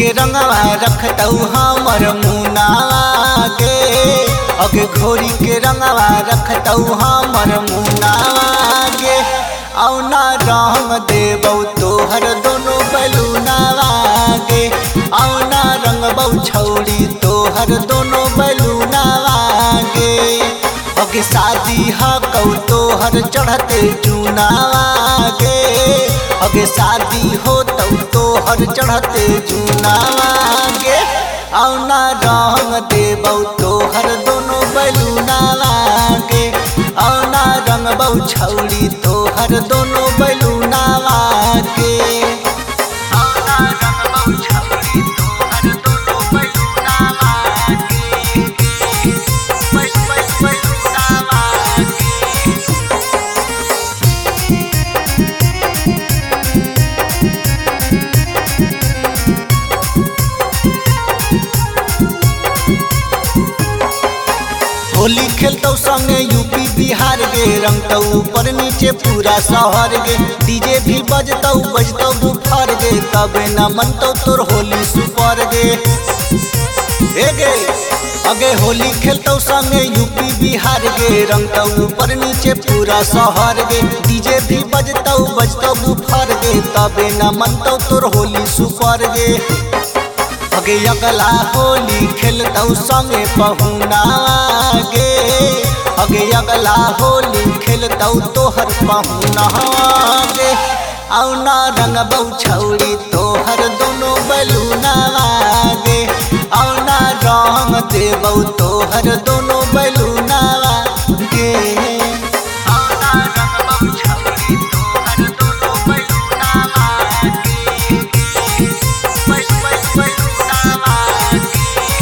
के रंगवा रखतौ हमर मुनावा गे अगे घोरी के रंगवा रखतौ हमर मुनावा गे औना रंग देबौ तोहर दोनों बैलूनावा गे औना रंगबौ छौड़ी तोहर दोनों बैलूनावा गे अगे शादी हकौ तोहर चढ़ते जूनावा गे अगे शादी होतौ तोहर चढ़ते जूनावा गे औना रंग देबौ तोहर दोनों बैलूनावा गे औना रंगबौ छौड़ी तोहर दोनों बैलूनावा गे औना रंगबौ छौड़ी तोहर दोनों बैलूनावा गे बैलूनावा गे। होली खेलतौ संगे यूपी बिहार गे रंगतौ ऊपर नीचे पूरा शहर गे डीजे भी बजतौ बुफर गे तबे न मनतौ तोर होली सुपर गे ए गे अगे होली खेलतौ संगे यूपी बिहार गे रंगतौ ऊपर नीचे पूरा शहर गे डीजे भी बजतौ बुफर गे तबे न मनतौ तोर होली सुपर गे अगे अगला होली खेलतौ संगे पहुनावा गे अगे अगला होली खेलतौ तोहर पहुनावा गे औना रंगबौ छौड़ी तोहर दोनों बैलूनावा गे औना रंग देबौ तोहर दोनों बैलूनावा गे औना रंगबौ छौड़ी तोहर दोनों बैलूनावा गे बैलूनावा गे।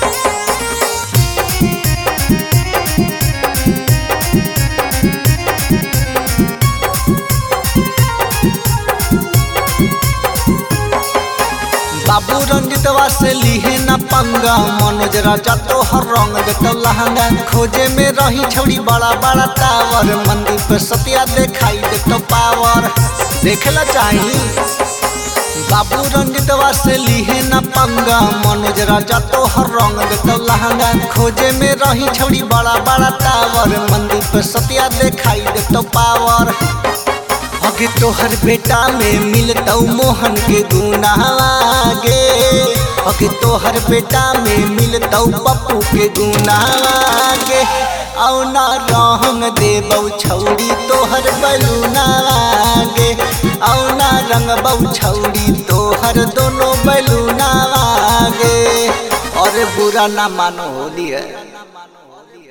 बाबू रंजितवा से लिहे न पंगा मनोज राजा तोहर रंग देतौ लहंगा खोजे में रही छौड़ी बड़ा बड़ा टावर मंदिर पर सतिया देखाई देतौ पावर देखेला चाही। बाबू रंजितवा से लिहे न पंगा मनोज राजा तोहर रंग देतौ लहंगा खोजे में रही छौड़ी बड़ा बड़ा टावर मंदिर पर सतिया देखाई देतौ पावर अगे तोहर बेटा में मिलतौ मोहन के गुनावा गे अगे तोहर बेटा में मिलतौ पप्पू के गुनावा गे औना रंग देबौ छौड़ी तोहर बैलूनावा गे औना रंगबौ छौड़ी तोहर दोनों बैलूनावा गे। और बुरा ना मानो होली है।